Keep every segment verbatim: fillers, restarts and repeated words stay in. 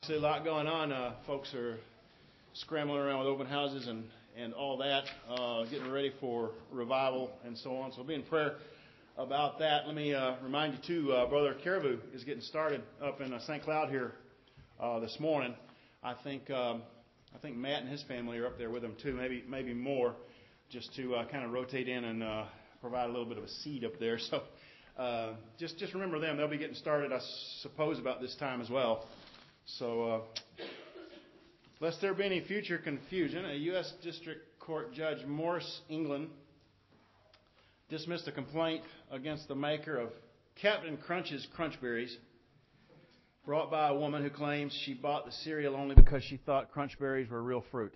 See a lot going on. Uh, folks are scrambling around with open houses and, and all that, uh, getting ready for revival and so on. So we'll be in prayer about that. Let me uh, remind you, too, uh, Brother Caribou is getting started up in uh, Saint Cloud here uh, this morning. I think um, I think Matt and his family are up there with him, too, maybe maybe more, just to uh, kind of rotate in and uh, provide a little bit of a seed up there. So uh, just, just remember them. They'll be getting started, I suppose, about this time as well. So, uh, lest there be any future confusion, a U S District Court Judge Morris, England, dismissed a complaint against the maker of Captain Crunch's Crunch Berries, brought by a woman who claims she bought the cereal only because she thought Crunch Berries were real fruit.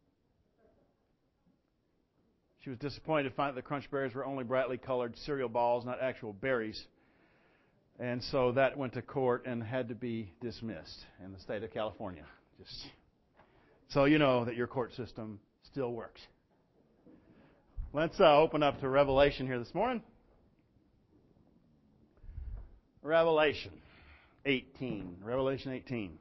She was disappointed to find that the Crunch Berries were only brightly colored cereal balls, not actual berries. And so that went to court and had to be dismissed in the state of California. Just so you know that your court system still works. Let's uh, open up to Revelation here this morning. Revelation eighteen. Revelation eighteen.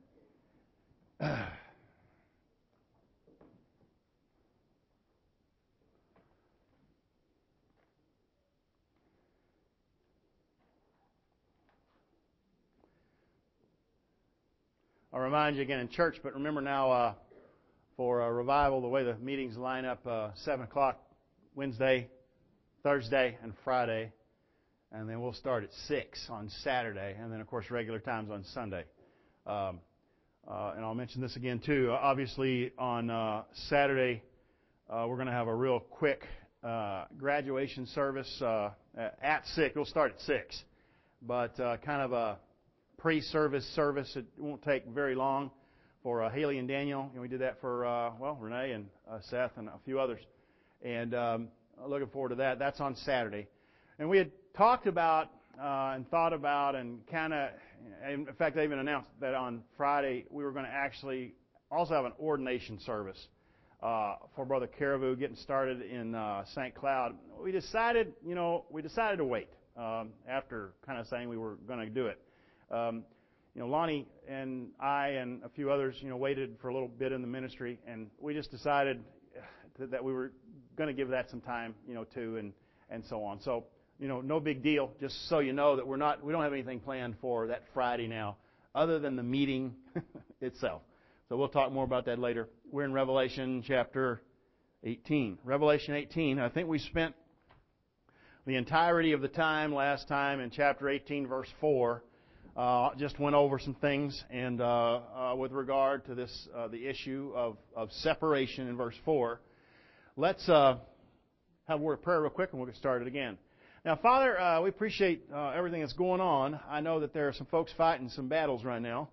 I'll remind you again in church, but remember now uh, for a revival, the way the meetings line up, uh, seven o'clock Wednesday, Thursday, and Friday. And then we'll start at six on Saturday. And then, of course, regular times on Sunday. Um, uh, and I'll mention this again, too. Obviously, on uh, Saturday, uh, we're going to have a real quick uh, graduation service uh, at six. We'll start at six. But uh, kind of a pre-service service. It won't take very long for uh, Haley and Daniel. And we did that for, uh, well, Renee and uh, Seth and a few others. And um, looking forward to that. That's on Saturday. And we had talked about uh, and thought about and kind of, in fact, I even announced that on Friday we were going to actually also have an ordination service uh, for Brother Caribou getting started in uh, Saint Cloud. We decided, you know, we decided to wait um, after kind of saying we were going to do it. Um, you know, Lonnie and I and a few others, you know, waited for a little bit in the ministry, and we just decided that we were going to give that some time, you know, too, and, and so on. So, you know, no big deal. Just so you know that we're not, we don't have anything planned for that Friday now, other than the meeting itself. So we'll talk more about that later. We're in Revelation chapter eighteen. Revelation eighteen. I think we spent the entirety of the time last time in chapter eighteen, verse four. Uh, just went over some things, and uh, uh, with regard to this, uh, the issue of, of separation in verse four. Let's uh, have a word of prayer real quick, and we'll get started again. Now, Father, uh, we appreciate uh, everything that's going on. I know that there are some folks fighting some battles right now.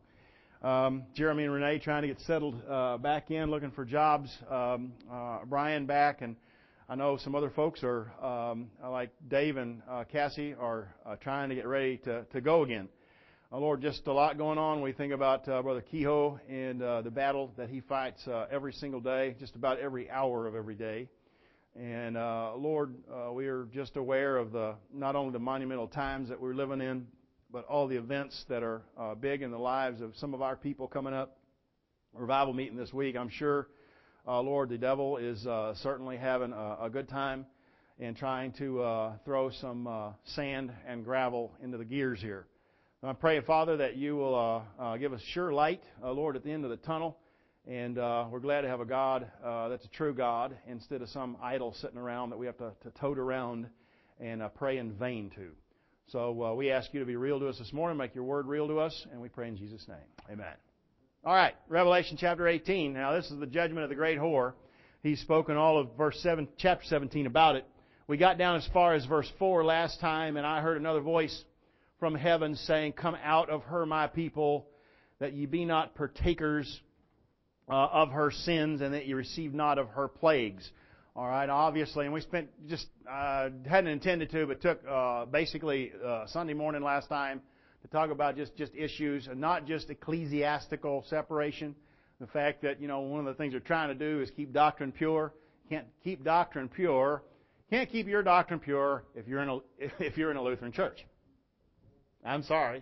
Um, Jeremy and Renee trying to get settled uh, back in, looking for jobs. Um, uh, Brian back, and I know some other folks are, um, like Dave and uh, Cassie, are uh, trying to get ready to, to go again. Uh, Lord, just a lot going on. We think about uh, Brother Kehoe and uh, the battle that he fights uh, every single day, just about every hour of every day. And uh, Lord, uh, we are just aware of the not only the monumental times that we're living in, but all the events that are uh, big in the lives of some of our people coming up. Revival meeting this week. I'm sure, uh, Lord, the devil is uh, certainly having a, a good time and trying to uh, throw some uh, sand and gravel into the gears here. I pray, Father, that you will uh, uh, give us sure light, uh, Lord, at the end of the tunnel. And uh, we're glad to have a God uh, that's a true God instead of some idol sitting around that we have to, to tote around and uh, pray in vain to. So uh, we ask you to be real to us this morning, make your word real to us, and we pray in Jesus' name. Amen. All right, Revelation chapter eighteen. Now, this is the judgment of the great whore. He's spoken all of verse seven, chapter seventeen about it. We got down as far as verse four last time, and I heard another voice from heaven saying, "Come out of her, my people, that ye be not partakers uh, of her sins, and that ye receive not of her plagues." All right, obviously, and we spent just, uh, hadn't intended to, but took uh, basically uh, Sunday morning last time to talk about just, just issues, and not just ecclesiastical separation. The fact that, you know, one of the things they're trying to do is keep doctrine pure. Can't keep doctrine pure. Can't keep your doctrine pure if you're in a, if you're in a Lutheran church. I'm sorry.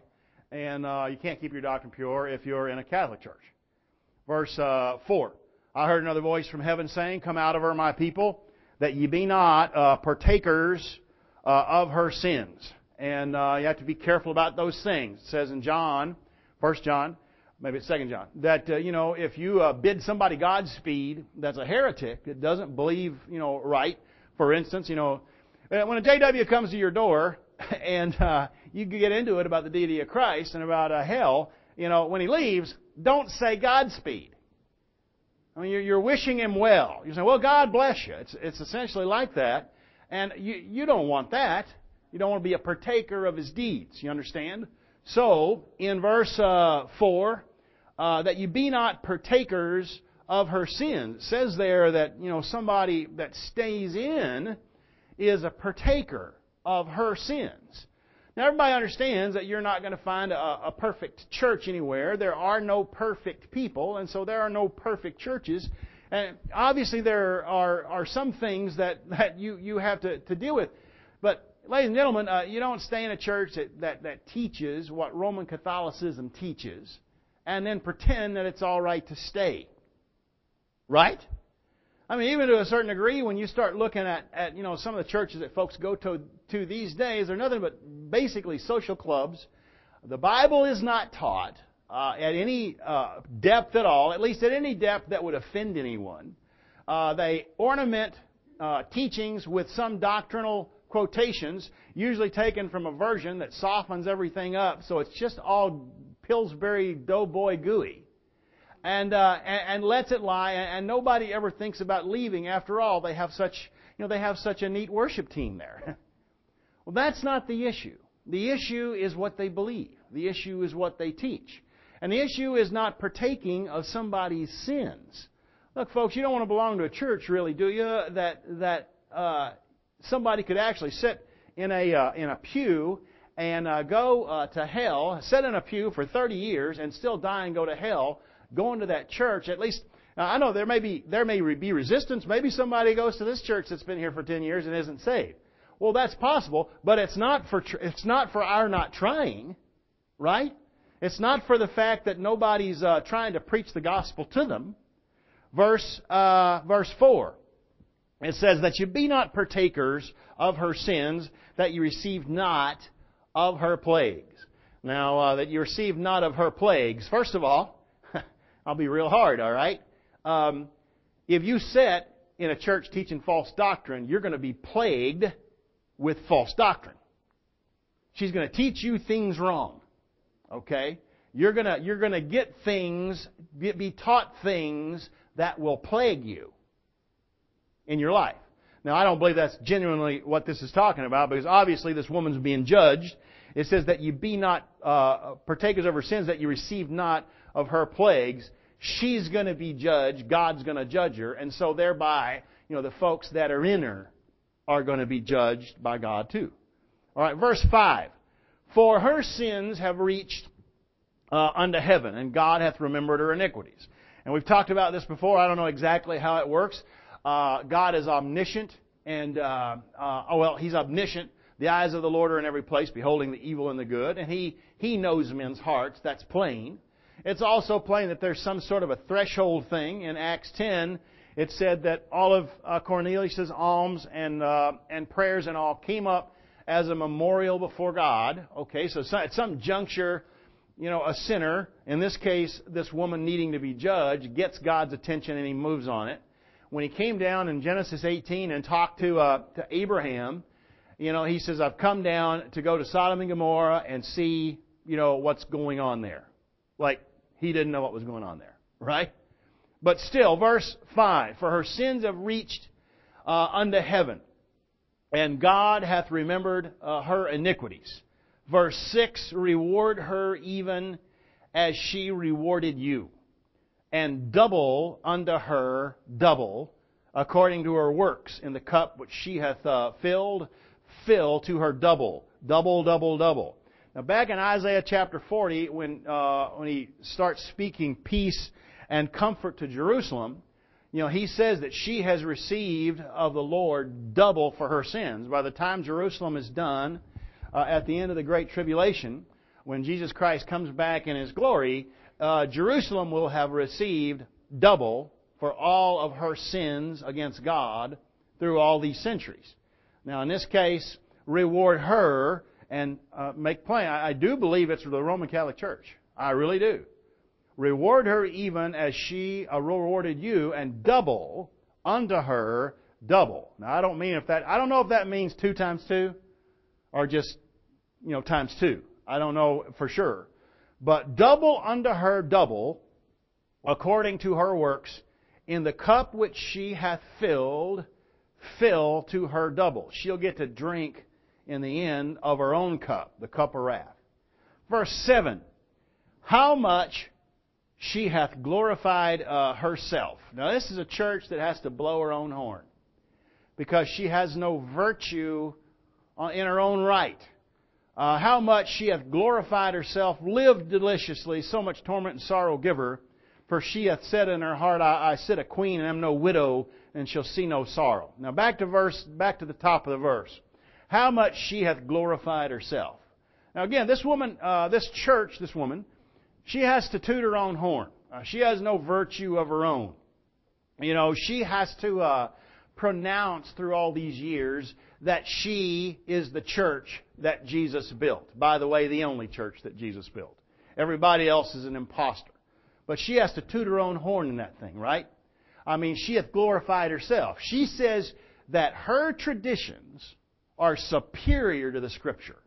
and uh, you can't keep your doctrine pure if you're in a Catholic church. Verse uh, four. I heard another voice from heaven saying, Come out of her, my people, that ye be not uh, partakers uh, of her sins. And uh, you have to be careful about those things. It says in John, First John, maybe it's Second John, that uh, you know if you uh, bid somebody Godspeed, that's a heretic. It doesn't believe you know right. For instance, you know when a J W comes to your door and uh, you get into it about the deity of Christ and about uh, hell, you know when he leaves, don't say Godspeed. I mean, you're, you're wishing him well. You're saying, well, God bless you. It's, it's essentially like that. And you, you don't want that. You don't want to be a partaker of his deeds. You understand? So, in verse uh, four, uh, that you be not partakers of her sins. It says there that, you know, somebody that stays in is a partaker of her sins. Now, everybody understands that you're not going to find a, a perfect church anywhere. There are no perfect people, and so there are no perfect churches. And obviously, there are, are some things that, that you, you have to, to deal with. But, ladies and gentlemen, uh, you don't stay in a church that, that, that teaches what Roman Catholicism teaches and then pretend that it's all right to stay. Right? I mean, even to a certain degree, when you start looking at, at you know some of the churches that folks go to, to these days, they're nothing but basically social clubs. The Bible is not taught uh, at any uh, depth at all, at least at any depth that would offend anyone. Uh, they ornament uh, teachings with some doctrinal quotations, usually taken from a version that softens everything up, so it's just all Pillsbury Doughboy gooey. And, uh, and and lets it lie, and nobody ever thinks about leaving. After all, they have such you know they have such a neat worship team there. Well, that's not the issue. The issue is what they believe. The issue is what they teach, and the issue is not partaking of somebody's sins. Look, folks, you don't want to belong to a church, really, do you? That that uh, somebody could actually sit in a uh, in a pew and uh, go uh, to hell, sit in a pew for thirty years, and still die and go to hell. Going to that church, at least, I know there may be there may be resistance. Maybe somebody goes to this church that's been here for ten years and isn't saved. Well, that's possible, but it's not for it's not for our not trying, right? It's not for the fact that nobody's uh, trying to preach the gospel to them. Verse uh, verse four, it says that you be not partakers of her sins, that you receive not of her plagues. Now, uh, that you receive not of her plagues. First of all, I'll be real hard, all right? Um, if you sit in a church teaching false doctrine, you're going to be plagued with false doctrine. She's going to teach you things wrong, okay? You're going to you're going to get things, be taught things that will plague you in your life. Now, I don't believe that's genuinely what this is talking about, because obviously this woman's being judged. It says that you be not uh, partakers of her sins, that you receive not of her plagues. She's going to be judged. God's going to judge her. And so thereby, you know, the folks that are in her are going to be judged by God too. All right, verse five. For her sins have reached uh, unto heaven, and God hath remembered her iniquities. And we've talked about this before. I don't know exactly how it works. Uh, God is omniscient, and, uh, uh, oh well, He's omniscient. The eyes of the Lord are in every place, beholding the evil and the good. And He, He knows men's hearts. That's plain. It's also plain that there's some sort of a threshold thing. In Acts ten, it said that all of uh, Cornelius' alms and uh, and prayers and all came up as a memorial before God. Okay, so at some juncture, you know, a sinner, in this case, this woman needing to be judged, gets God's attention and He moves on it. When He came down in Genesis eighteen and talked to uh, to Abraham, you know, He says, I've come down to go to Sodom and Gomorrah and see, you know, what's going on there. Like, He didn't know what was going on there, right? But still, verse five, for her sins have reached uh, unto heaven, and God hath remembered uh, her iniquities. Verse six, reward her even as she rewarded you, and double unto her double, according to her works, in the cup which she hath uh, filled, fill to her double, double, double, double. Now, back in Isaiah chapter forty, when uh, when he starts speaking peace and comfort to Jerusalem, you know, he says that she has received of the Lord double for her sins. By the time Jerusalem is done, uh, at the end of the Great Tribulation, when Jesus Christ comes back in His glory, uh, Jerusalem will have received double for all of her sins against God through all these centuries. Now, in this case, reward her and uh, make plain. I, I do believe it's the Roman Catholic Church. I really do. Reward her even as she uh, rewarded you, and double unto her double. Now, I don't mean if that. I don't know if that means two times two, or just you know times two. I don't know for sure, but double unto her double, according to her works, in the cup which she hath filled, fill to her double. She'll get to drink in the end of her own cup, the cup of wrath. Verse seven. How much she hath glorified uh, herself. Now, this is a church that has to blow her own horn, because she has no virtue in her own right. Uh, how much she hath glorified herself, lived deliciously, so much torment and sorrow give her. For she hath said in her heart, I, I sit a queen and am no widow, and shall see no sorrow. Now back to verse, back to the top of the verse. How much she hath glorified herself. Now again, this woman, uh, this church, this woman, she has to toot her own horn. Uh, she has no virtue of her own. You know, she has to uh, pronounce through all these years that she is the church that Jesus built. By the way, the only church that Jesus built. Everybody else is an imposter. But she has to toot her own horn in that thing, right? I mean, she hath glorified herself. She says that her traditions are superior to the Scripture.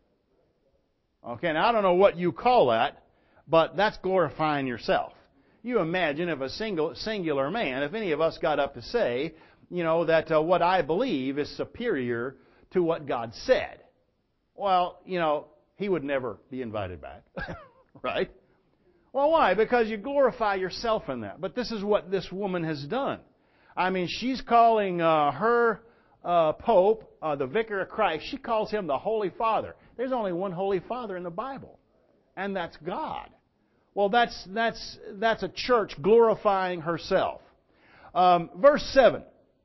Okay, now I don't know what you call that, but that's glorifying yourself. You imagine if a single, singular man, if any of us got up to say, you know, that uh, what I believe is superior to what God said. Well, you know, he would never be invited back. Right? Well, why? Because you glorify yourself in that. But this is what this woman has done. I mean, she's calling uh, her uh, Pope, uh, the Vicar of Christ, she calls him the Holy Father. There's only one Holy Father in the Bible, and that's God. Well, that's that's that's a church glorifying herself. Um, verse seven.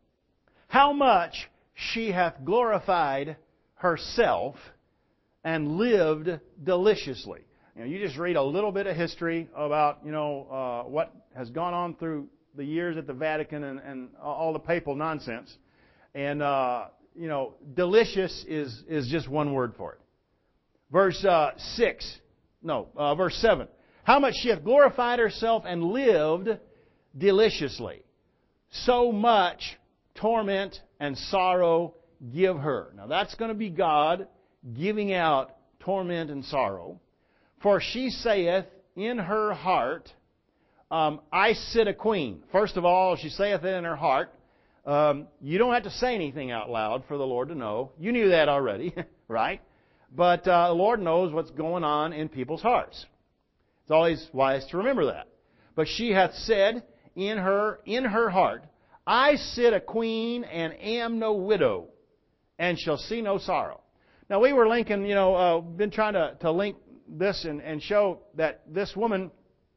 How much she hath glorified herself and lived deliciously. You know, you just read a little bit of history about, you know, uh, what has gone on through the years at the Vatican and, and all the papal nonsense. And, uh, you know, delicious is, is just one word for it. Verse uh, six. No, uh, verse seven. How much she hath glorified herself and lived deliciously. So much torment and sorrow give her. Now that's going to be God giving out torment and sorrow. For she saith in her heart, um, I sit a queen. First of all, she saith it in her heart. Um, you don't have to say anything out loud for the Lord to know. You knew that already, right? But uh, the Lord knows what's going on in people's hearts. It's always wise to remember that. But she hath said in her in her heart, I sit a queen and am no widow, and shall see no sorrow. Now we were linking, you know, uh, been trying to, to link this and, and show that this woman,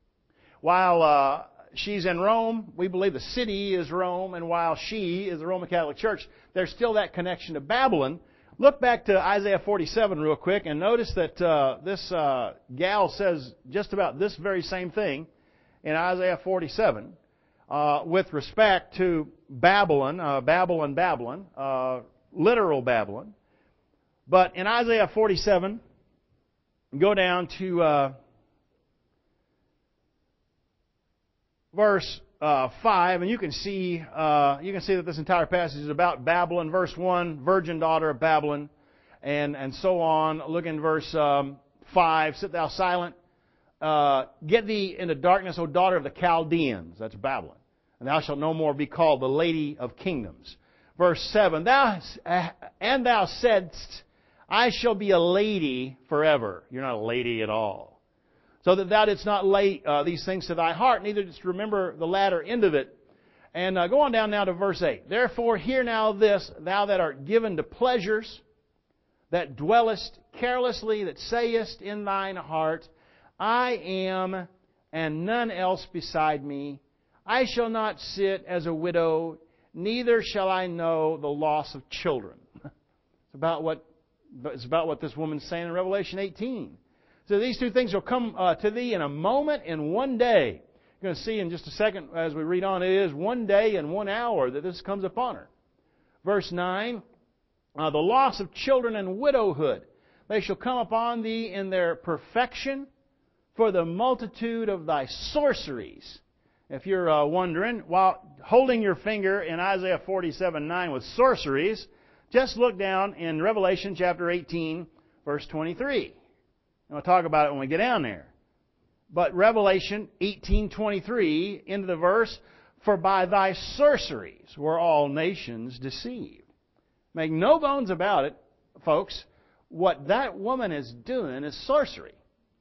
while uh, she's in Rome, we believe the city is Rome, and while she is the Roman Catholic Church, there's still that connection to Babylon. Look back to Isaiah forty-seven real quick and notice that uh, this uh, gal says just about this very same thing in Isaiah forty-seven uh, with respect to Babylon, uh, Babylon, Babylon, uh, literal Babylon. But in Isaiah forty-seven, go down to uh, verse uh, five, and you can see uh, you can see that this entire passage is about Babylon. Verse one, virgin daughter of Babylon, and and so on. Look in verse um, five. Sit thou silent. Uh, get thee into darkness, O daughter of the Chaldeans. That's Babylon. And thou shalt no more be called the Lady of Kingdoms. Verse seven. Thou and thou saidst, I shall be a lady forever. You're not a lady at all. So that thou didst not lay uh, these things to thy heart, neither didst remember the latter end of it. And uh, go on down now to verse eight. Therefore hear now this, thou that art given to pleasures, that dwellest carelessly, that sayest in thine heart, I am, and none else beside me. I shall not sit as a widow, neither shall I know the loss of children. It's about what It's about what this woman's saying in Revelation eighteen. So these two things will come uh, to thee in a moment, in one day. You're going to see in just a second as we read on, it is one day and one hour that this comes upon her. Verse nine, uh, the loss of children and widowhood. They shall come upon thee in their perfection for the multitude of thy sorceries. If you're uh, wondering, while holding your finger in Isaiah forty-seven nine with sorceries, just look down in Revelation chapter eighteen, verse twenty-three. And we'll talk about it when we get down there. But Revelation eighteen twenty-three, into the verse, for by thy sorceries were all nations deceived. Make no bones about it, folks. What that woman is doing is sorcery.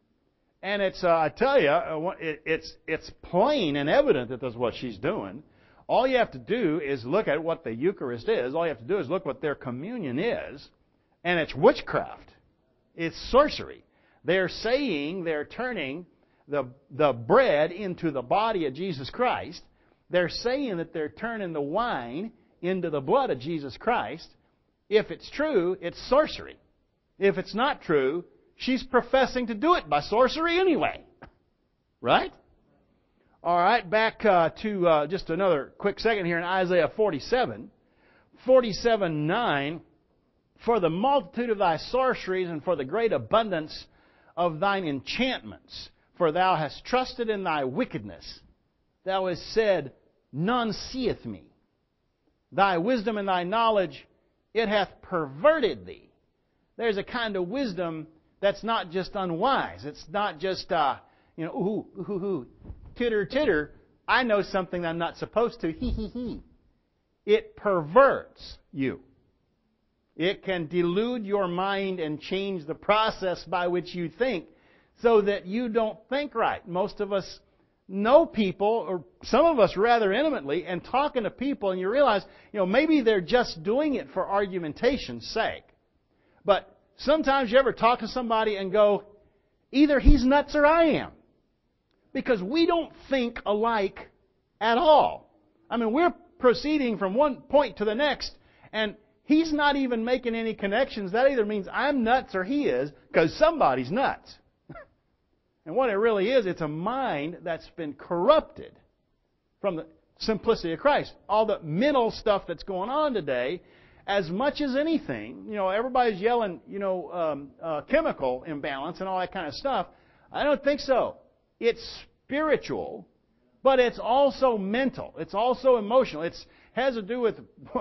And it's, uh, I tell you, it, it's, it's plain and evident that that's what she's doing. All you have to do is look at what the Eucharist is. All you have to do is look what their communion is. And it's witchcraft. It's sorcery. They're saying they're turning the, the bread into the body of Jesus Christ. They're saying that they're turning the wine into the blood of Jesus Christ. If it's true, it's sorcery. If it's not true, she's professing to do it by sorcery anyway. Right? All right, back uh, to uh, just another quick second here in Isaiah forty-seven. forty-seven nine, for the multitude of thy sorceries and for the great abundance of thine enchantments, for thou hast trusted in thy wickedness. Thou hast said, none seeth me. Thy wisdom and thy knowledge, it hath perverted thee. There's a kind of wisdom that's not just unwise. It's not just, uh, you know, ooh, ooh, ooh, ooh, titter, titter. I know something I'm not supposed to. Hee, hee, hee. It perverts you. It can delude your mind and change the process by which you think so that you don't think right. Most of us know people, or some of us rather intimately, and talking to people, and you realize, you know, maybe they're just doing it for argumentation's sake. But sometimes you ever talk to somebody and go, either he's nuts or I am. Because we don't think alike at all. I mean, we're proceeding from one point to the next, and he's not even making any connections. That either means I'm nuts or he is, because somebody's nuts. And what it really is, it's a mind that's been corrupted from the simplicity of Christ. All the mental stuff that's going on today, as much as anything, you know, everybody's yelling, you know, um, uh, chemical imbalance and all that kind of stuff. I don't think so. It's spiritual, but it's also mental. It's also emotional. It has to do with,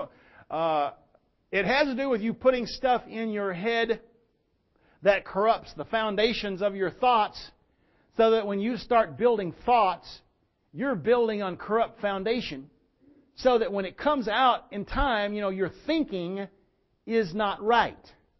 uh, it has to do with you putting stuff in your head that corrupts the foundations of your thoughts, so that when you start building thoughts, you're building on corrupt foundation. So that when it comes out in time, you know, your thinking is not right.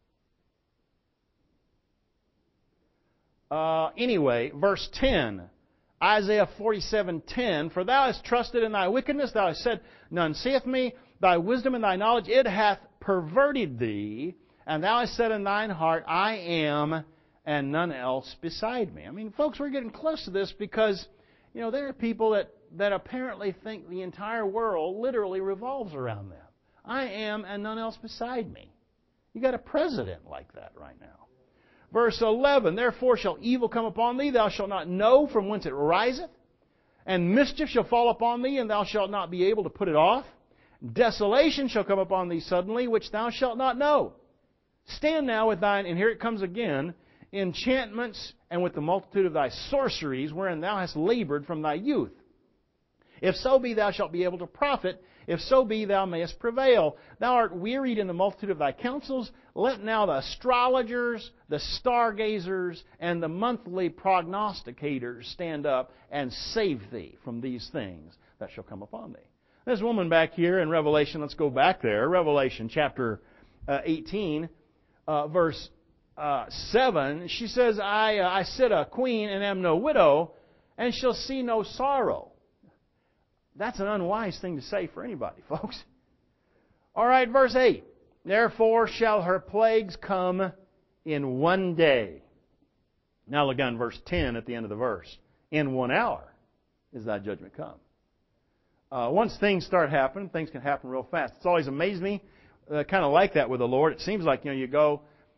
Uh, anyway, verse ten, Isaiah forty-seven ten, for thou hast trusted in thy wickedness, thou hast said, none seeth me, thy wisdom and thy knowledge, it hath perverted thee, and thou hast said in thine heart, I am, and none else beside me. I mean, folks, we're getting close to this because, you know, there are people that, that apparently think the entire world literally revolves around them. I am and none else beside me. You got a president like that right now. Verse eleven, therefore shall evil come upon thee, thou shalt not know from whence it riseth, and mischief shall fall upon thee, and thou shalt not be able to put it off. Desolation shall come upon thee suddenly, which thou shalt not know. Stand now with thine, and here it comes again, enchantments, and with the multitude of thy sorceries, wherein thou hast labored from thy youth. If so be thou shalt be able to profit, if so be thou mayest prevail. Thou art wearied in the multitude of thy counsels. Let now the astrologers, the stargazers, and the monthly prognosticators stand up and save thee from these things that shall come upon thee. This woman back here in Revelation, let's go back there, Revelation chapter uh, eighteen, uh, verse Uh, seven, she says, I, uh, I sit a queen and am no widow, and shall see no sorrow. That's an unwise thing to say for anybody, folks. All right, verse eight. Therefore shall her plagues come in one day. Now look down verse ten at the end of the verse. In one hour is thy judgment come. Uh, once things start happening, things can happen real fast. It's always amazed me, uh, kind of like that with the Lord. It seems like, you know, you go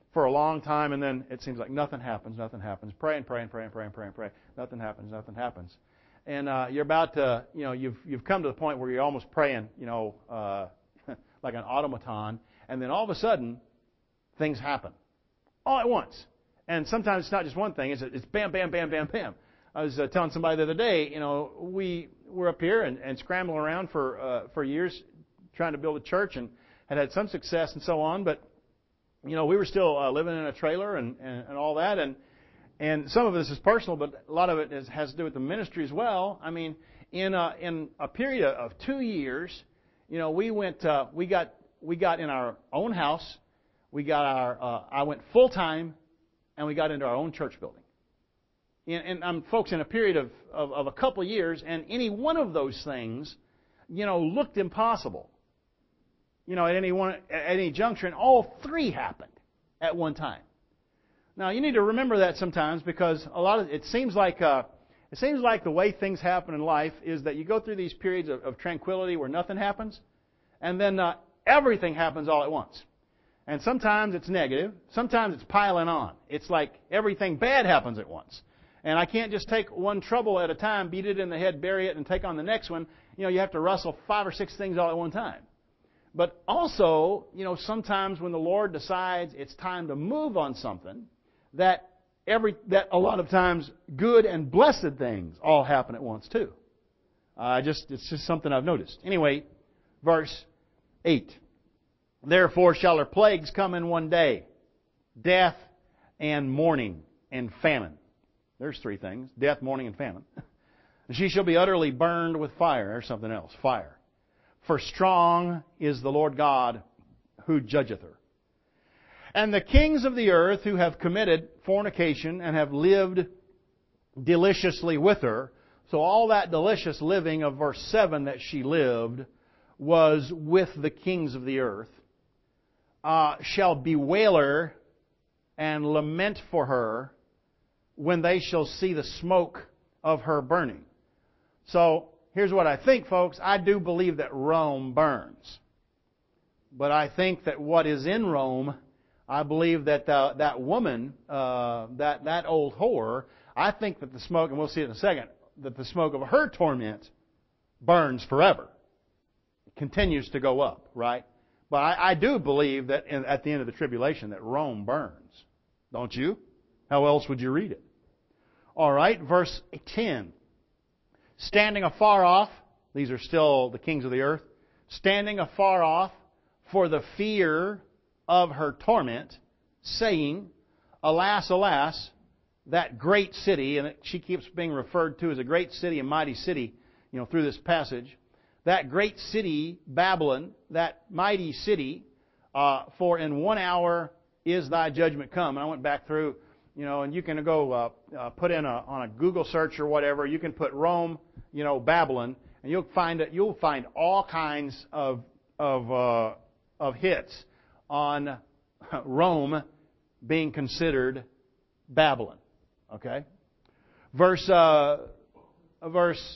for a long time, and then it seems like nothing happens, nothing happens. Pray and pray and pray and pray and pray and pray. Nothing happens, nothing happens. And uh, you're about to, you know, you've you've come to the point where you're almost praying, you know, uh, like an automaton, and then all of a sudden, things happen all at once. And sometimes it's not just one thing; it's it's bam, bam, bam, bam, bam. I was uh, telling somebody the other day, you know, we were up here and, and scrambling around for uh, for years, trying to build a church, and had had some success and so on, but you know, we were still uh, living in a trailer and, and, and all that, and and some of this is personal, but a lot of it is, has to do with the ministry as well. I mean, in a, in a period of two years, you know, we went, uh, we got, we got in our own house, we got our, uh, I went full time, and we got into our own church building. And, and um, folks, in a period of, of, of a couple of years, and any one of those things, you know, looked impossible. You know, at any one, at any juncture, and all three happened at one time. Now, you need to remember that sometimes, because a lot of it seems like uh, it seems like the way things happen in life is that you go through these periods of, of tranquility where nothing happens, and then uh, everything happens all at once. And sometimes it's negative, sometimes it's piling on. It's like everything bad happens at once. And I can't just take one trouble at a time, beat it in the head, bury it, and take on the next one. You know, you have to wrestle five or six things all at one time. But also, you know, sometimes when the Lord decides it's time to move on something, that every that a lot of times good and blessed things all happen at once too. Uh, just it's just something I've noticed. Anyway, verse eight. Therefore shall her plagues come in one day, death and mourning and famine. There's three things: death, mourning, and famine. And she shall be utterly burned with fire, or something else, fire. For strong is the Lord God who judgeth her. And the kings of the earth who have committed fornication and have lived deliciously with her. So all that delicious living of verse seven that she lived was with the kings of the earth. Uh, shall bewail her and lament for her when they shall see the smoke of her burning. So here's what I think, folks. I do believe that Rome burns. But I think that what is in Rome, I believe that uh, that woman, uh, that, that old whore, I think that the smoke, and we'll see it in a second, that the smoke of her torment burns forever. It continues to go up, right? But I, I do believe that in, at the end of the tribulation that Rome burns. Don't you? How else would you read it? All right, verse ten. Standing afar off, these are still the kings of the earth, standing afar off for the fear of her torment, saying, Alas, alas, that great city, and she keeps being referred to as a great city, a mighty city, you know, through this passage. That great city, Babylon, that mighty city, uh, for in one hour is thy judgment come. And I went back through, you know, and you can go uh, uh, put in a, on a Google search or whatever. You can put Rome, you know, Babylon, and you'll find it. You'll find all kinds of of uh, of hits on Rome being considered Babylon. Okay, verse uh, verse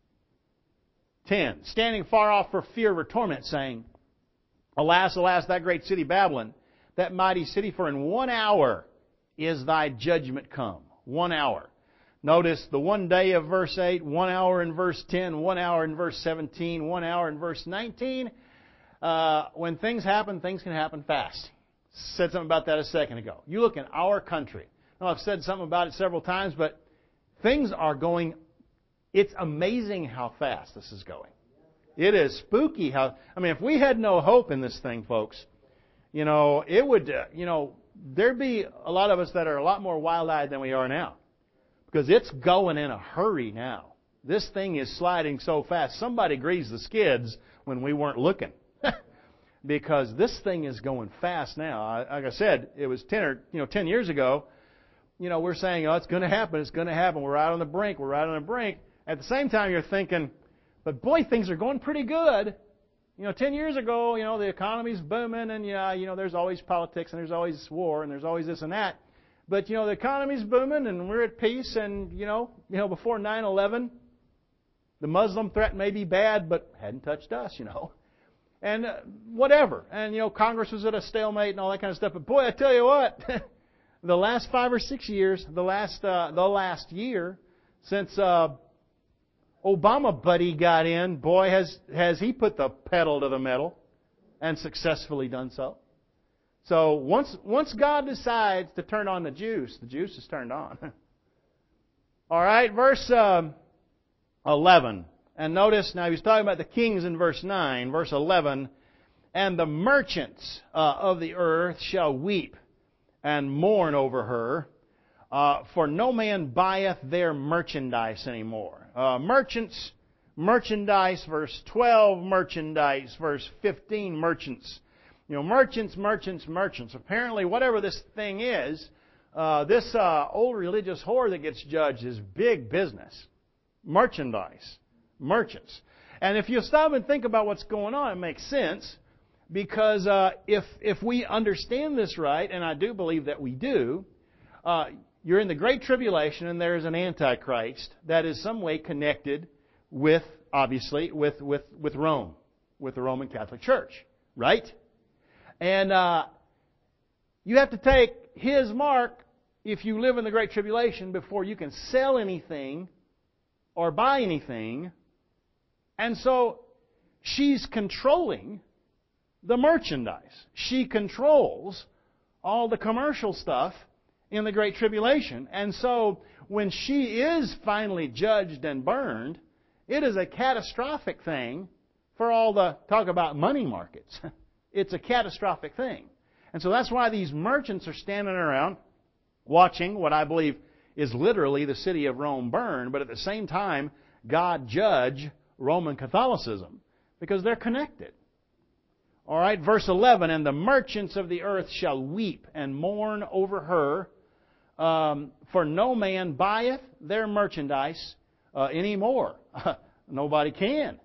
ten. Standing far off for fear of her torment, saying, Alas, alas, that great city Babylon, that mighty city, for in one hour is thy judgment come. One hour. Notice the one day of verse eight, one hour in verse ten, one hour in verse seventeen, one hour in verse nineteen. Uh, when things happen, things can happen fast. Said something about that a second ago. You look in our country. Now, I've said something about it several times, but things are going, it's amazing how fast this is going. It is spooky how, I mean, if we had no hope in this thing, folks, you know, it would, uh, you know, there'd be a lot of us that are a lot more wild-eyed than we are now. Because it's going in a hurry now. This thing is sliding so fast. Somebody greased the skids when we weren't looking. Because this thing is going fast now. Like I said, it was ten or you know ten years ago. You know, we're saying, oh, it's going to happen. It's going to happen. We're out on the brink. We're out on the brink. At the same time, you're thinking, but boy, things are going pretty good. You know, ten years ago, you know, the economy's booming, and yeah, you know, there's always politics, and there's always war, and there's always this and that. But, you know, the economy's booming and we're at peace and, you know, you know, before nine eleven, the Muslim threat may be bad, but hadn't touched us, you know. and uh, whatever. And, you know, Congress was at a stalemate and all that kind of stuff. But boy, I tell you what, the last five or six years, the last uh, the last year, since uh, Obama buddy got in, boy, has has he put the pedal to the metal and successfully done so. So once once God decides to turn on the juice, the juice is turned on. All right, verse um, eleven. And notice, now he's talking about the kings in verse nine. Verse eleven, and the merchants uh, of the earth shall weep and mourn over her, uh, for no man buyeth their merchandise anymore. Uh, merchants, merchandise, verse twelve, merchandise, verse fifteen, merchants. You know, merchants, merchants, merchants. Apparently, whatever this thing is, uh, this uh, old religious whore that gets judged is big business. Merchandise. Merchants. And if you stop and think about what's going on, it makes sense. Because uh, if if we understand this right, and I do believe that we do, uh, you're in the Great Tribulation and there is an Antichrist that is some way connected with, obviously, with, with, with Rome, with the Roman Catholic Church. Right? And uh, you have to take his mark if you live in the Great Tribulation before you can sell anything or buy anything. And so she's controlling the merchandise. She controls all the commercial stuff in the Great Tribulation. And so when she is finally judged and burned, it is a catastrophic thing for all the talk about money markets. It's a catastrophic thing. And so that's why these merchants are standing around watching what I believe is literally the city of Rome burn, but at the same time, God judge Roman Catholicism, because they're connected. All right, verse eleven, and the merchants of the earth shall weep and mourn over her, um, for no man buyeth their merchandise uh, anymore. Nobody can.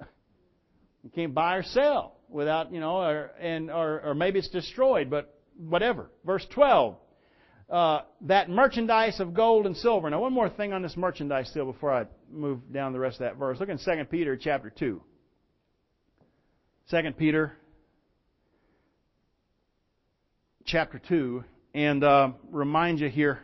You can't buy or sell without, you know, or, and or, or maybe it's destroyed, but whatever. Verse twelve, uh, that merchandise of gold and silver. Now, one more thing on this merchandise still before I move down the rest of that verse. Look in Second Peter chapter two. Second Peter chapter two, and uh, remind you here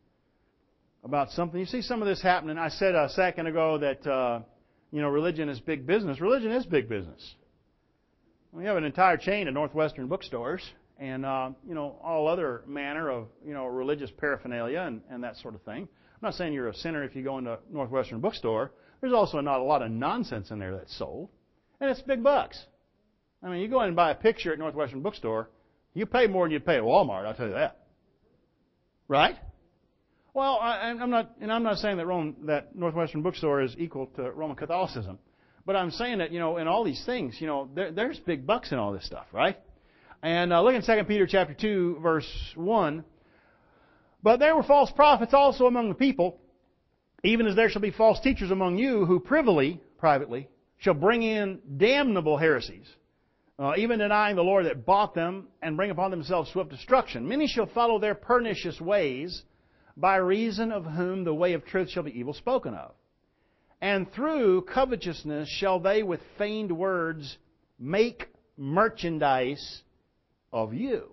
about something. You see some of this happening. I said a second ago that uh, you know religion is big business. Religion is big business. We have an entire chain of Northwestern bookstores, and uh, you know all other manner of you know religious paraphernalia and, and that sort of thing. I'm not saying you're a sinner if you go into a Northwestern bookstore. There's also not a lot of nonsense in there that's sold, and it's big bucks. I mean, you go in and buy a picture at Northwestern bookstore, you pay more than you'd pay at Walmart. I'll tell you that. Right? Well, I, I'm not, and I'm not saying that Rome, that Northwestern bookstore is equal to Roman Catholicism, but I'm saying that you know in all these things, you know, there, there's big bucks in all this stuff, right? And uh, look in Second Peter chapter two, verse one. But there were false prophets also among the people, even as there shall be false teachers among you, who privily, privately, shall bring in damnable heresies, uh, even denying the Lord that bought them, and bring upon themselves swift destruction. Many shall follow their pernicious ways, by reason of whom the way of truth shall be evil spoken of. And through covetousness shall they with feigned words make merchandise of you.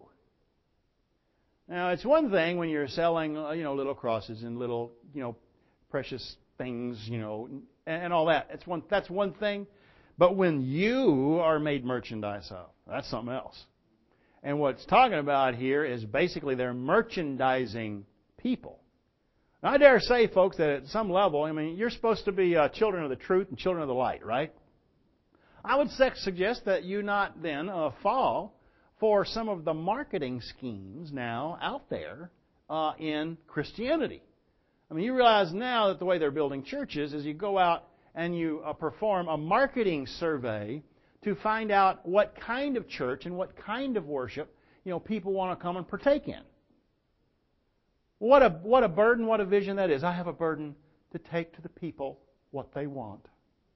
Now, it's one thing when you're selling, you know, little crosses and little, you know, precious things, you know, and, and all that. It's one, that's one thing. But when you are made merchandise of, that's something else. And what it's talking about here is basically they're merchandising people. Now, I dare say, folks, that at some level, I mean, you're supposed to be uh, children of the truth and children of the light, right? I would suggest that you not then uh, fall for some of the marketing schemes now out there uh, in Christianity. I mean, you realize now that the way they're building churches is you go out and you uh, perform a marketing survey to find out what kind of church and what kind of worship, you know, people want to come and partake in. What a what a burden, what a vision that is. I have a burden to take to the people what they want.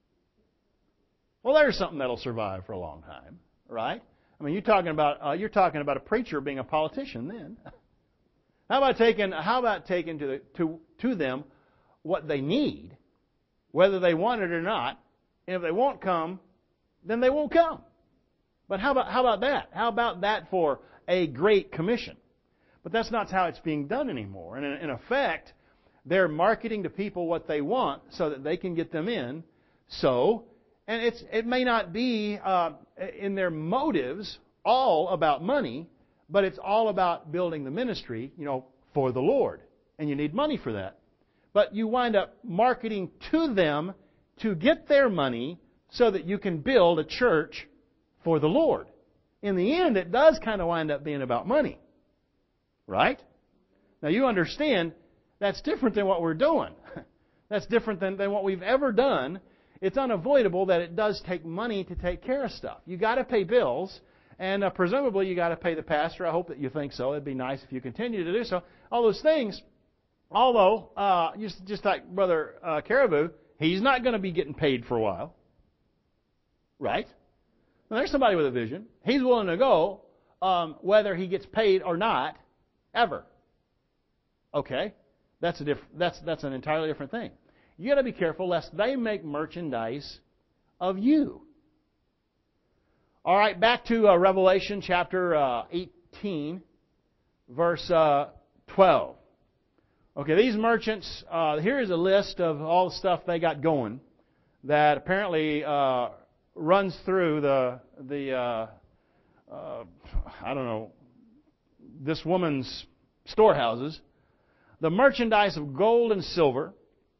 Well, there's something that'll survive for a long time, right? I mean, you're talking about uh, you're talking about a preacher being a politician then. How about taking how about taking to the, to to them what they need, whether they want it or not, and if they won't come, then they won't come. But how about how about that? How about that for a Great Commission? But that's not how it's being done anymore. And in, in effect, they're marketing to people what they want so that they can get them in. So, and it's it may not be uh, in their motives all about money, but it's all about building the ministry, you know, for the Lord. And you need money for that. But you wind up marketing to them to get their money so that you can build a church for the Lord. In the end, it does kind of wind up being about money. Right? Now you understand that's different than what we're doing. That's different than, than what we've ever done. It's unavoidable that it does take money to take care of stuff. You got to pay bills, and uh, presumably you got to pay the pastor. I hope that you think so. It'd be nice if you continue to do so. All those things. Although, uh, just just like Brother uh, Caribou, he's not going to be getting paid for a while. Right? Now, there's somebody with a vision. He's willing to go, um, whether he gets paid or not, ever. Okay? That's a diff- that's that's an entirely different thing. You got to be careful lest they make merchandise of you. All right, back to uh, Revelation chapter uh, eighteen, verse uh, twelve. Okay, these merchants, uh, here is a list of all the stuff they got going that apparently uh, runs through the, the uh, uh, I don't know, this woman's storehouses. The merchandise of gold and silver,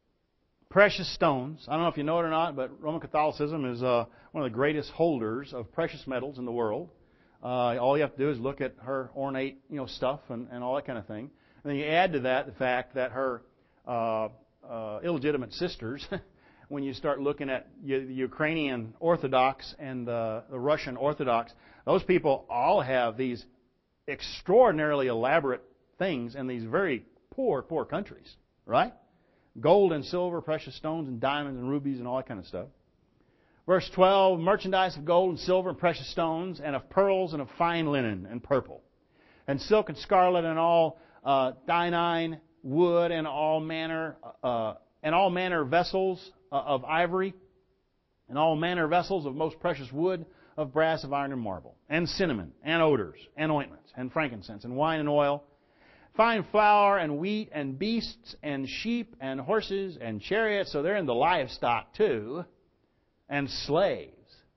precious stones. I don't know if you know it or not, but Roman Catholicism is uh, one of the greatest holders of precious metals in the world. Uh, all you have to do is look at her ornate, you know, stuff and, and all that kind of thing. And then you add to that the fact that her uh, uh, illegitimate sisters, when you start looking at the Ukrainian Orthodox and the, the Russian Orthodox, those people all have these extraordinarily elaborate things in these very poor, poor countries, right? Gold and silver, precious stones and diamonds and rubies and all that kind of stuff. Verse twelve, merchandise of gold and silver and precious stones and of pearls and of fine linen and purple and silk and scarlet and all uh, dynine, wood and all manner uh, and all manner vessels uh, of ivory and all manner vessels of most precious wood, of brass, of iron and marble, and cinnamon and odors and ointments and frankincense and wine and oil, fine flour and wheat and beasts and sheep and horses and chariots. So they're in the livestock too. And slaves.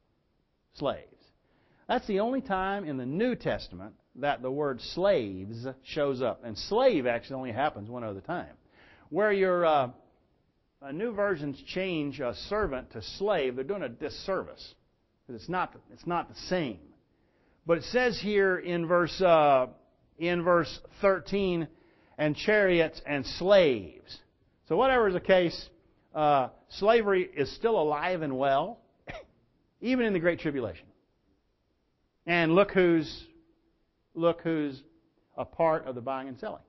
Slaves. That's the only time in the New Testament that the word slaves shows up. And slave actually only happens one other time. Where your uh, uh, new versions change a servant to slave, they're doing a disservice. Because it's not, it's not the same. But it says here in verse, uh, in verse thirteen, and chariots and slaves. So whatever is the case, Uh, slavery is still alive and well, even in the Great Tribulation. And look who's look who's a part of the buying and selling.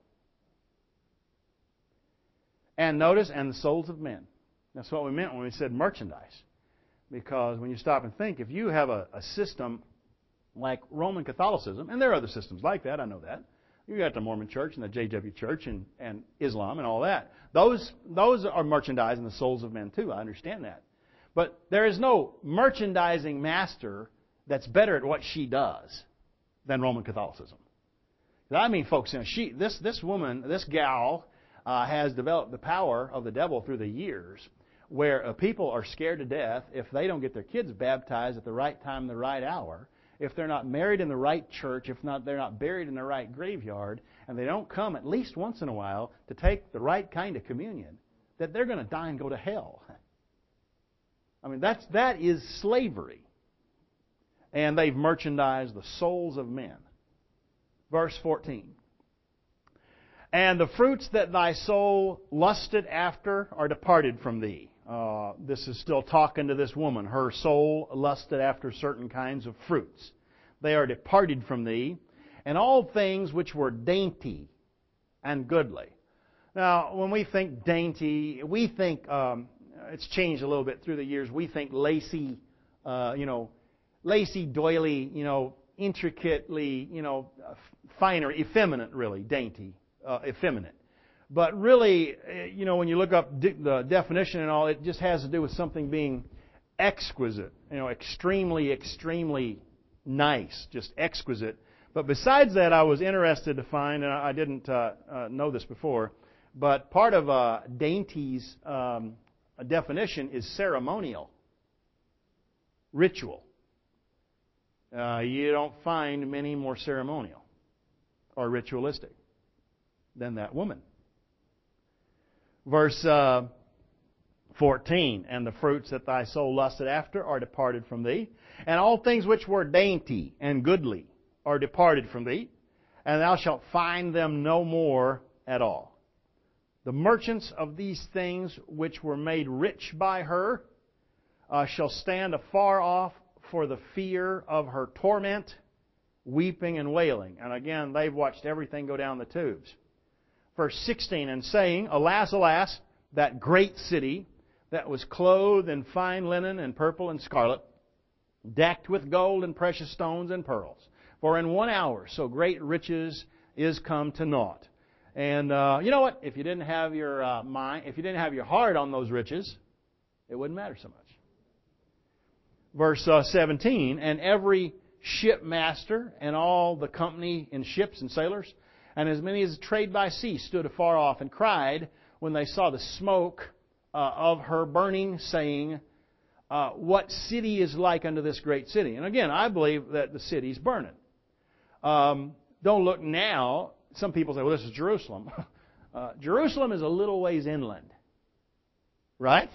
And notice, and the souls of men. That's what we meant when we said merchandise. Because when you stop and think, if you have a, a system like Roman Catholicism, and there are other systems like that, I know that. You got the Mormon Church and the J W Church and, and Islam and all that. Those those are merchandising the souls of men too. I understand that. But there is no merchandising master that's better at what she does than Roman Catholicism. I mean, folks, you know, she this this woman, this gal, uh, has developed the power of the devil through the years, where uh, people are scared to death if they don't get their kids baptized at the right time, the right hour. If they're not married in the right church, if not they're not buried in the right graveyard, and they don't come at least once in a while to take the right kind of communion, that they're going to die and go to hell. I mean, that's that is slavery. And they've merchandised the souls of men. Verse fourteen. And the fruits that thy soul lusted after are departed from thee. Uh, this is still talking to this woman. Her soul lusted after certain kinds of fruits. They are departed from thee, and all things which were dainty and goodly. Now, when we think dainty, we think, um, it's changed a little bit through the years, we think lacy, uh, you know, lacy, doily, you know, intricately, you know, finer, effeminate really, dainty, uh, effeminate. But really, you know, when you look up the definition and all, it just has to do with something being exquisite, you know, extremely, extremely nice, just exquisite. But besides that, I was interested to find, and I didn't uh, uh, know this before, but part of uh, dainty's um, definition is ceremonial, ritual. Uh, you don't find many more ceremonial or ritualistic than that woman. Verse uh, fourteen, and the fruits that thy soul lusted after are departed from thee, and all things which were dainty and goodly are departed from thee, and thou shalt find them no more at all. The merchants of these things which were made rich by her uh, shall stand afar off for the fear of her torment, weeping and wailing. And again, they've watched everything go down the tubes. Verse sixteen, and saying, Alas, alas, that great city that was clothed in fine linen and purple and scarlet, decked with gold and precious stones and pearls. For in one hour so great riches is come to naught. And uh, you know what? If you didn't have your uh, mind, if you didn't have your heart on those riches, it wouldn't matter so much. Verse uh, seventeen, and every shipmaster and all the company in ships and sailors, and as many as trade by sea, stood afar off and cried when they saw the smoke uh, of her burning, saying, uh, What city is like unto this great city? And again, I believe that the city's burning. Um, don't look now. Some people say, well, this is Jerusalem. uh, Jerusalem is a little ways inland. Right?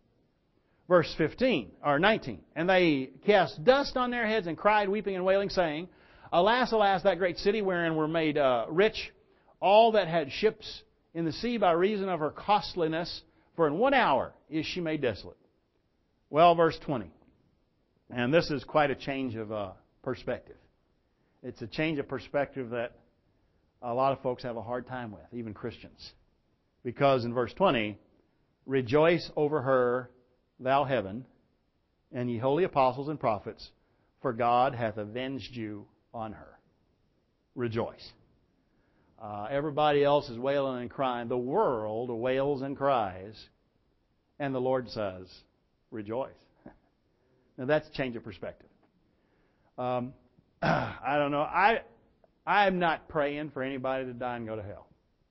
Verse fifteen, or nineteen. And they cast dust on their heads and cried, weeping and wailing, saying, Alas, alas, that great city wherein were made uh, rich all that had ships in the sea by reason of her costliness, for in one hour is she made desolate. Well, verse twenty. And this is quite a change of uh, perspective. It's a change of perspective that a lot of folks have a hard time with, even Christians. Because in verse twenty, Rejoice over her, thou heaven, and ye holy apostles and prophets, for God hath avenged you on her. Rejoice. Uh, everybody else is wailing and crying. The world wails and cries. And the Lord says, Rejoice. Now that's a change of perspective. Um, I don't know. I, I'm not praying for anybody to die and go to hell.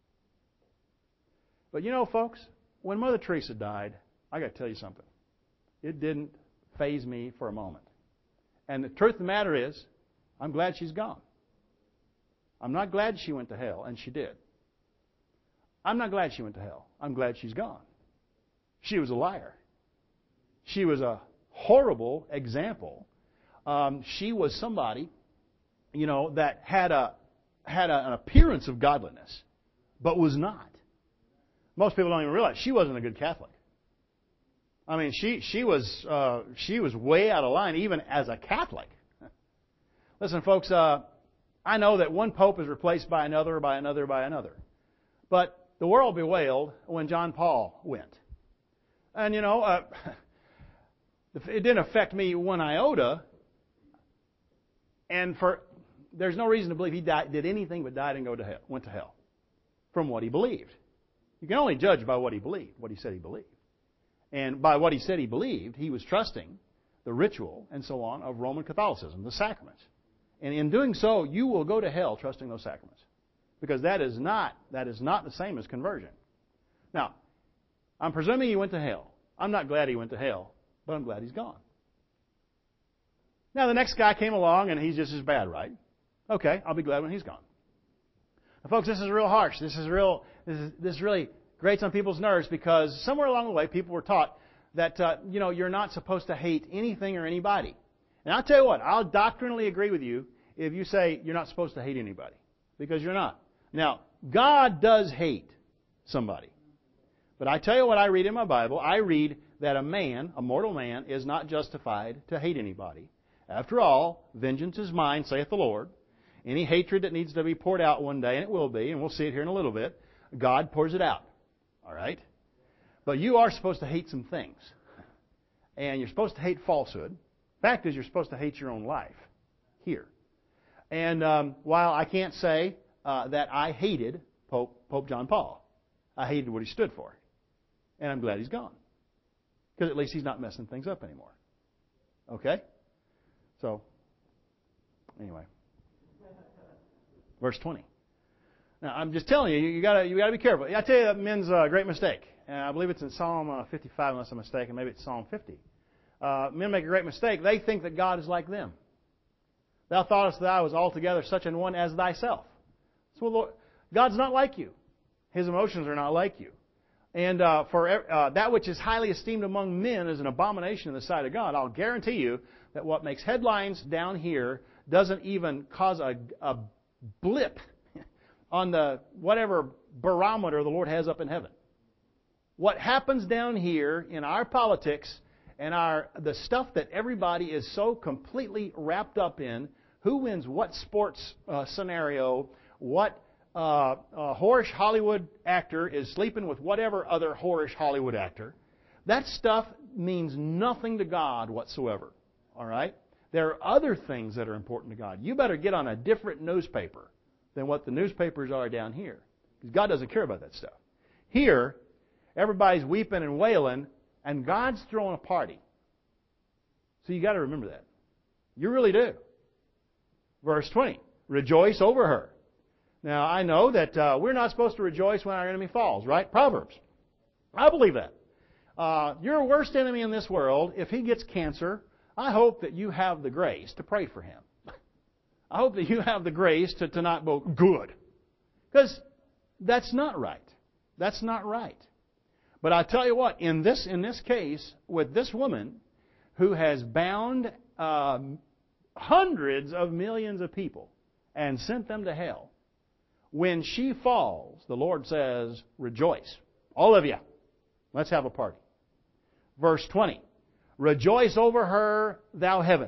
But you know, folks, when Mother Teresa died, I got to tell you something. It didn't faze me for a moment. And the truth of the matter is, I'm glad she's gone. I'm not glad she went to hell, and she did. I'm not glad she went to hell. I'm glad she's gone. She was a liar. She was a horrible example. Um, she was somebody, you know, that had a had a, an appearance of godliness, but was not. Most people don't even realize she wasn't a good Catholic. I mean, she she was uh, she was way out of line, even as a Catholic. Listen, folks, uh, I know that one pope is replaced by another, by another, by another. But the world bewailed when John Paul went. And, you know, uh, it didn't affect me one iota. And for there's no reason to believe he died, did anything but died and go to hell, went to hell from what he believed. You can only judge by what he believed, what he said he believed. And by what he said he believed, he was trusting the ritual and so on of Roman Catholicism, the sacraments. And in doing so, you will go to hell trusting those sacraments. Because that is not that is not the same as conversion. Now, I'm presuming he went to hell. I'm not glad he went to hell, but I'm glad he's gone. Now, the next guy came along, and he's just as bad, right? Okay, I'll be glad when he's gone. Now, folks, this is real harsh. This is real. This is this really grates on people's nerves because somewhere along the way, people were taught that uh, you know you're not supposed to hate anything or anybody. And I'll tell you what, I'll doctrinally agree with you if you say you're not supposed to hate anybody, because you're not. Now, God does hate somebody. But I tell you what I read in my Bible. I read that a man, a mortal man, is not justified to hate anybody. After all, vengeance is mine, saith the Lord. Any hatred that needs to be poured out one day, and it will be, and we'll see it here in a little bit, God pours it out. All right? But you are supposed to hate some things. And you're supposed to hate falsehood. Fact is, you're supposed to hate your own life here. And um, while I can't say uh, that I hated Pope, Pope John Paul, I hated what he stood for. And I'm glad he's gone. Because at least he's not messing things up anymore. Okay? So, Anyway. Verse twenty. Now, I'm just telling you, you gotta, you gotta be careful. I tell you that men's a great mistake. And I believe it's in Psalm uh, fifty-five, unless I'm mistaken. Maybe it's Psalm fifty. Uh, men make a great mistake. They think that God is like them. Thou thoughtest that I was altogether such an one as thyself. So, Lord, God's not like you. His emotions are not like you. And uh, for uh, that which is highly esteemed among men is an abomination in the sight of God. I'll guarantee you that what makes headlines down here doesn't even cause a, a blip on the whatever barometer the Lord has up in heaven. What happens down here in our politics and our the stuff that everybody is so completely wrapped up in, who wins what sports uh, scenario, what uh, uh, whorish Hollywood actor is sleeping with whatever other whorish Hollywood actor, that stuff means nothing to God whatsoever. All right? There are other things that are important to God. You better get on a different newspaper than what the newspapers are down here. Because God doesn't care about that stuff. Here, everybody's weeping and wailing, and God's throwing a party. So you got to remember that. You really do. Verse twenty. Rejoice over her. Now, I know that uh, we're not supposed to rejoice when our enemy falls, right? Proverbs. I believe that. Uh, your worst enemy in this world, if he gets cancer, I hope that you have the grace to pray for him. I hope that you have the grace to, to not go, good. Because that's not right. That's not right. But I tell you what, in this in this case, with this woman who has bound um, hundreds of millions of people and sent them to hell, when she falls, the Lord says, rejoice. All of you, let's have a party. Verse twenty. Rejoice over her, thou heaven,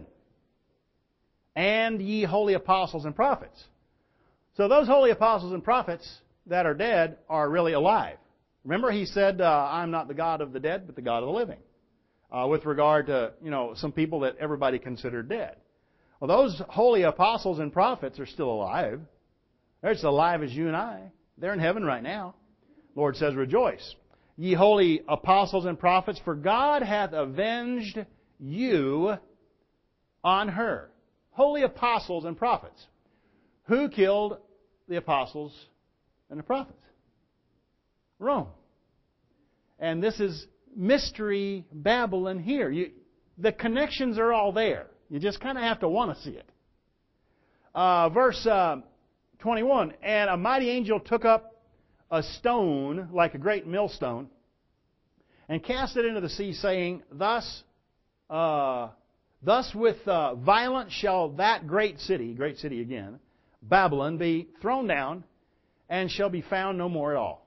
and ye holy apostles and prophets. So those holy apostles and prophets that are dead are really alive. Remember, he said, uh, I'm not the God of the dead, but the God of the living. Uh, with regard to, you know, some people that everybody considered dead. Well, those holy apostles and prophets are still alive. They're as alive as you and I. They're in heaven right now. The Lord says, rejoice. Ye holy apostles and prophets, for God hath avenged you on her. Holy apostles and prophets. Who killed the apostles and the prophets? Rome. And this is mystery Babylon here. You, the connections are all there. You just kind of have to want to see it. Uh, verse uh, twenty-one, and a mighty angel took up a stone like a great millstone and cast it into the sea, saying, Thus, uh, thus with uh, violence shall that great city, great city again, Babylon, be thrown down and shall be found no more at all.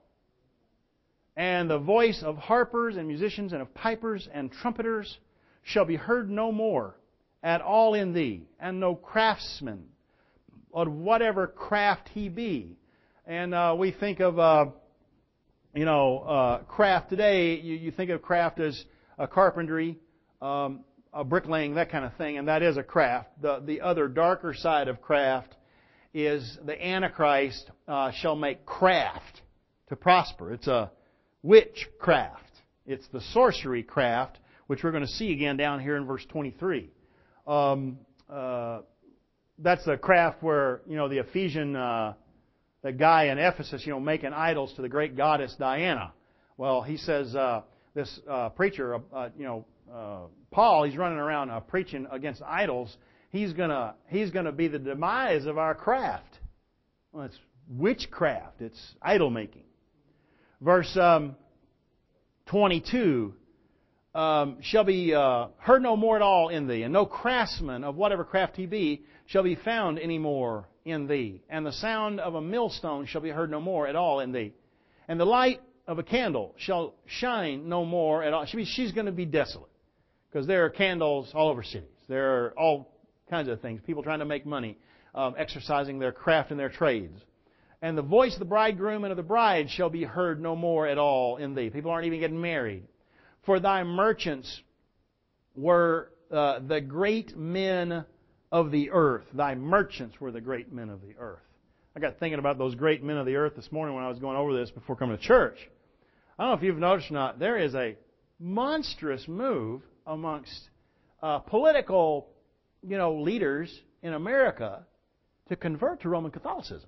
And the voice of harpers and musicians and of pipers and trumpeters shall be heard no more at all in thee, and no craftsman of whatever craft he be. And uh, we think of, uh, you know, uh, craft today. You, you think of craft as a carpentry, um, a bricklaying, that kind of thing, and that is a craft. The the other darker side of craft is the Antichrist uh, shall make craft to prosper. It's a witchcraft. It's the sorcery craft, which we're going to see again down here in verse twenty-three. Um, uh, that's the craft where, you know, the Ephesian, uh, the guy in Ephesus, you know, making idols to the great goddess Diana. Well, he says, uh, this uh, preacher, uh, you know, uh, Paul, he's running around uh, preaching against idols. He's gonna, he's gonna be the demise of our craft. Well, it's witchcraft. It's idol making. Verse um, twenty-two, um, shall be uh, heard no more at all in thee, and no craftsman of whatever craft he be shall be found any more in thee. And the sound of a millstone shall be heard no more at all in thee. And the light of a candle shall shine no more at all. She's going to be desolate, because there are candles all over cities. There are all kinds of things. People trying to make money, um, exercising their craft and their trades. And the voice of the bridegroom and of the bride shall be heard no more at all in thee. People aren't even getting married. For thy merchants were uh, the great men of the earth. Thy merchants were the great men of the earth. I got thinking about those great men of the earth this morning when I was going over this before coming to church. I don't know if you've noticed or not, there is a monstrous move amongst uh, political, you know, leaders in America to convert to Roman Catholicism.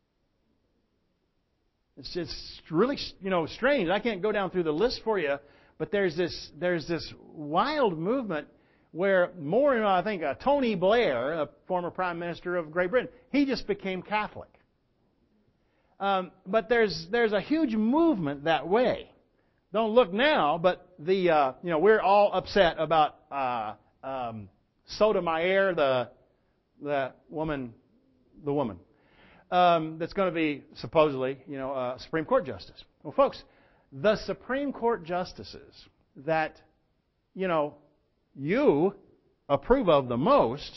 It's just really, you know, strange. I can't go down through the list for you, but there's this there's this wild movement where more, you know, I think uh, Tony Blair, a former Prime Minister of Great Britain, he just became Catholic. Um, but there's there's a huge movement that way. Don't look now, but the uh, you know we're all upset about uh, um, Sotomayor, the the woman, the woman um, that's going to be supposedly you know a Supreme Court justice. Well, folks, the Supreme Court justices that you know you approve of the most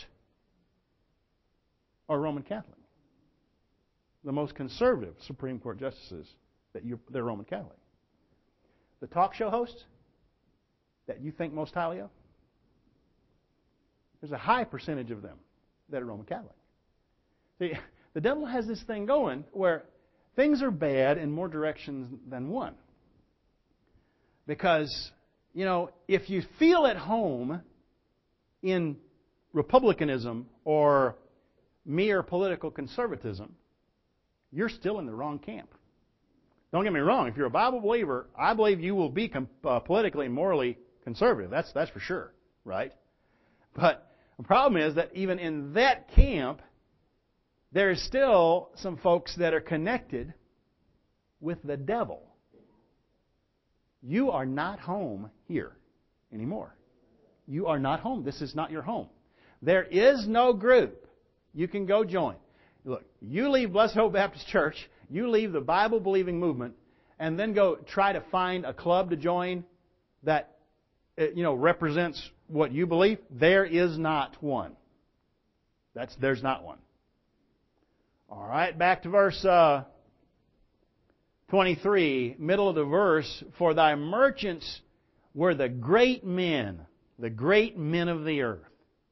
are Roman Catholic. The most conservative Supreme Court justices that you they're Roman Catholic. The talk show hosts that you think most highly of, there's a high percentage of them that are Roman Catholic. See, the devil has this thing going where things are bad in more directions than one. Because, you know, if you feel at home in republicanism or mere political conservatism, you're still in the wrong camp. Don't get me wrong. If you're a Bible believer, I believe you will be com- uh, politically and morally conservative. That's that's for sure, right? But the problem is that even in that camp, there's still some folks that are connected with the devil. You are not home here anymore. You are not home. This is not your home. There is no group you can go join. Look, you leave Blessed Hope Baptist Church, you leave the Bible-believing movement, and then go try to find a club to join that you know represents what you believe. There is not one. That's there's not one. All right, back to verse uh, twenty-three, middle of the verse. For thy merchants were the great men, the great men of the earth.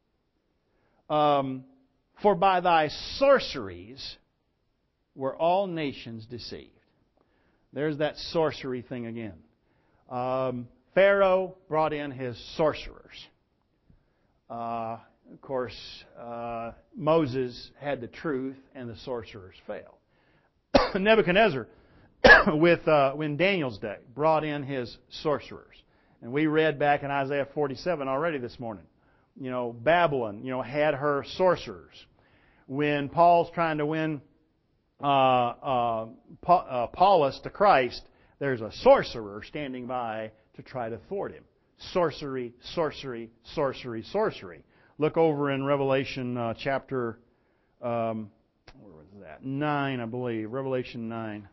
Um, for by thy sorceries were all nations deceived. There's that sorcery thing again. Um, Pharaoh brought in his sorcerers. Uh, of course, uh, Moses had the truth, and the sorcerers failed. Nebuchadnezzar, with uh, in Daniel's day, brought in his sorcerers, and we read back in Isaiah forty-seven already this morning. You know, Babylon, you know, had her sorcerers. When Paul's trying to win uh, uh, pa- uh, Paulus to Christ, there's a sorcerer standing by to try to thwart him. Sorcery, sorcery, sorcery, sorcery. Look over in Revelation uh, chapter, um, where was that? Nine, I believe. Revelation nine.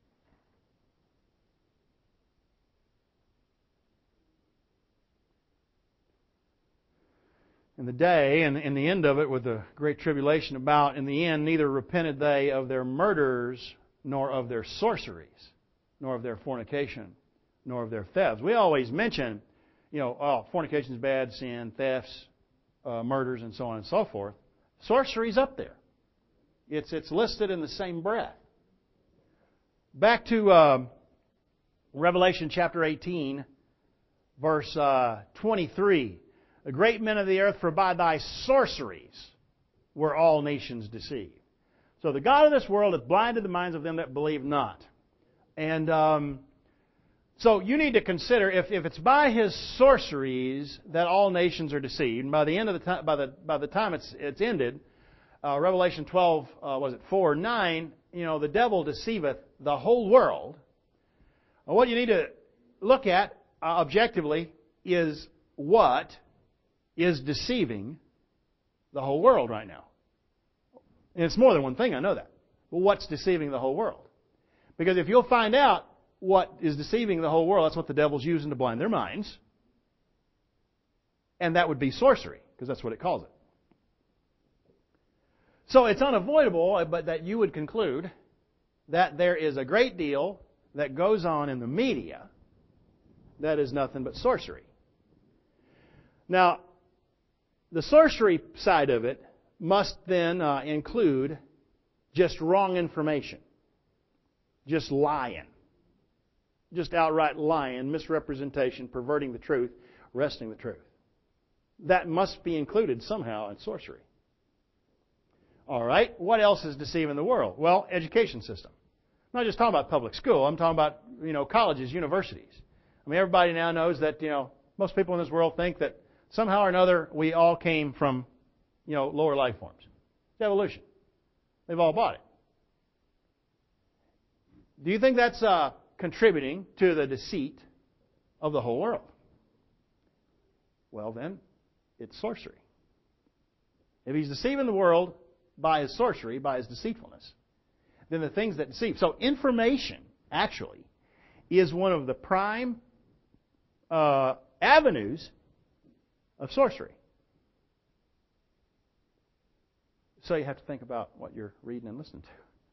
In the day, and in the end of it, with the great tribulation about, in the end, neither repented they of their murders, nor of their sorceries, nor of their fornication, nor of their thefts. We always mention, you know, oh, fornication is bad, sin, thefts, uh, murders, and so on and so forth. Sorcery's up there. It's it's listed in the same breath. Back to uh, Revelation chapter eighteen, verse uh, twenty-three. The great men of the earth, for by thy sorceries were all nations deceived. So the God of this world hath blinded the minds of them that believe not. And um, so you need to consider if, if it's by his sorceries that all nations are deceived. And by the end of the time, by the by the time it's it's ended, uh, Revelation twelve uh, was it four nine? You know, the devil deceiveth the whole world. Well, what you need to look at uh, objectively is what is deceiving the whole world right now. And it's more than one thing, I know that. But what's deceiving the whole world? Because if you'll find out what is deceiving the whole world, that's what the devil's using to blind their minds. And that would be sorcery, because that's what it calls it. So it's unavoidable, but that you would conclude that there is a great deal that goes on in the media that is nothing but sorcery. Now, the sorcery side of it must then uh, include just wrong information, just lying, just outright lying, misrepresentation, perverting the truth, wresting the truth. That must be included somehow in sorcery. All right. What else is deceiving the world? Well, education system. I'm not just talking about public school. I'm talking about, you know, colleges, universities. I mean, everybody now knows that, you know, most people in this world think that somehow or another we all came from, you know, lower life forms. It's evolution. They've all bought it. Do you think that's uh, contributing to the deceit of the whole world? Well, then, it's sorcery. If he's deceiving the world by his sorcery, by his deceitfulness, then the things that deceive. So information, actually, is one of the prime uh, avenues of sorcery. So you have to think about what you're reading and listening to.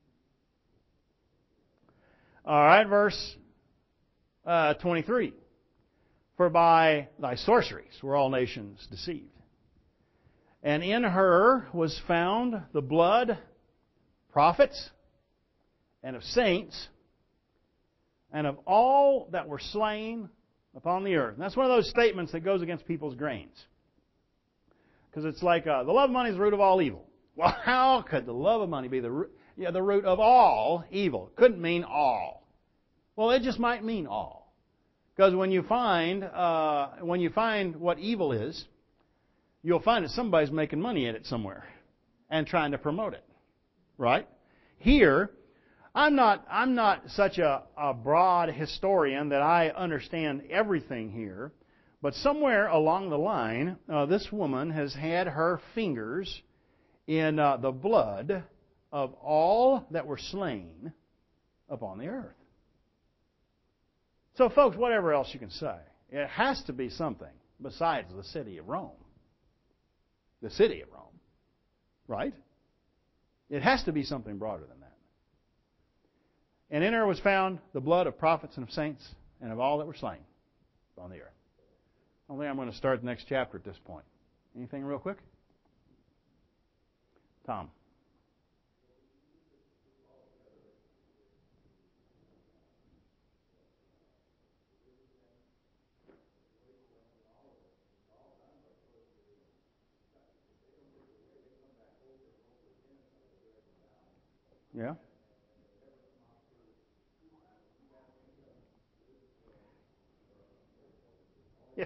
All right, verse uh, twenty-three. For by thy sorceries were all nations deceived. And in her was found the blood of prophets and of saints and of all that were slain upon the earth. And that's one of those statements that goes against people's grains. Because it's like, uh, the love of money is the root of all evil. Well, how could the love of money be the root, yeah, the root of all evil? It couldn't mean all. Well, it just might mean all. Because when you find uh, when you find what evil is, you'll find that somebody's making money at it somewhere and trying to promote it. Right? Here, I'm not I'm not such a, a broad historian that I understand everything here, but somewhere along the line, uh, this woman has had her fingers in uh, the blood of all that were slain upon the earth. So, folks, whatever else you can say, it has to be something besides the city of Rome. The city of Rome. Right? It has to be something broader than that. And in her was found the blood of prophets and of saints and of all that were slain on the earth. I don't think I'm going to start the next chapter at this point. Anything real quick? Tom. Yeah? Yeah.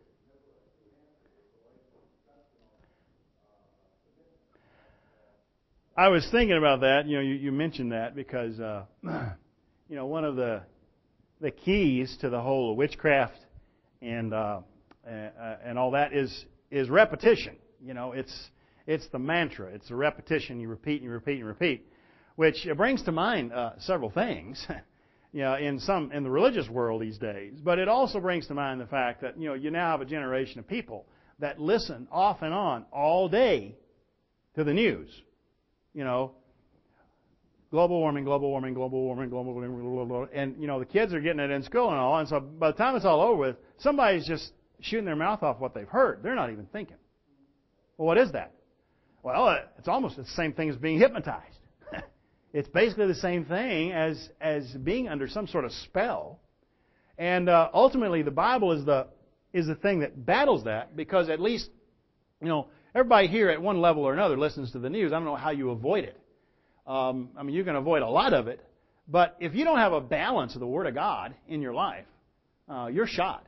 I was thinking about that. You know, you, you mentioned that because, uh, you know, one of the the keys to the whole witchcraft and uh, and all that is is repetition. You know, it's it's the mantra. It's the repetition. You repeat and you repeat and you repeat, which brings to mind uh, several things. You know, in some in the religious world these days, but it also brings to mind the fact that you know you now have a generation of people that listen off and on all day to the news. You know, global warming, global warming, global warming, global warming, global warming, and you know the kids are getting it in school and all, and so by the time it's all over with, somebody's just shooting their mouth off what they've heard. They're not even thinking. Well, what is that? Well, it's almost the same thing as being hypnotized. It's basically the same thing as as being under some sort of spell, and uh, ultimately the Bible is the is the thing that battles that, because at least you know everybody here at one level or another listens to the news. I don't know how you avoid it. Um, I mean, you can avoid a lot of it, but if you don't have a balance of the Word of God in your life, uh, you're shot.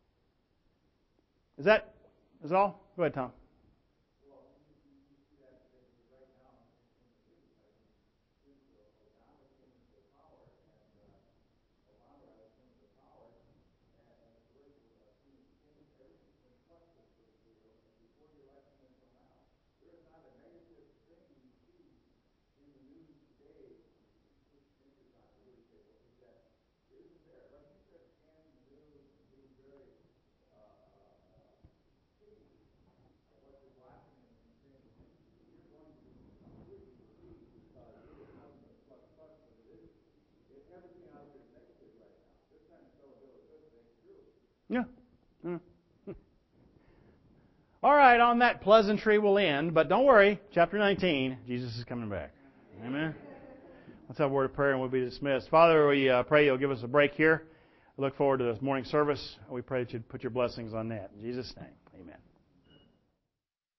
Is that is that all? Go ahead, Tom. Yeah. Mm. All right, on that pleasantry we'll end, but don't worry, chapter nineteen, Jesus is coming back. Amen. Let's have a word of prayer and we'll be dismissed. Father, we uh, pray you'll give us a break here. We look forward to this morning service. We pray that you'd put your blessings on that. In Jesus' name, amen.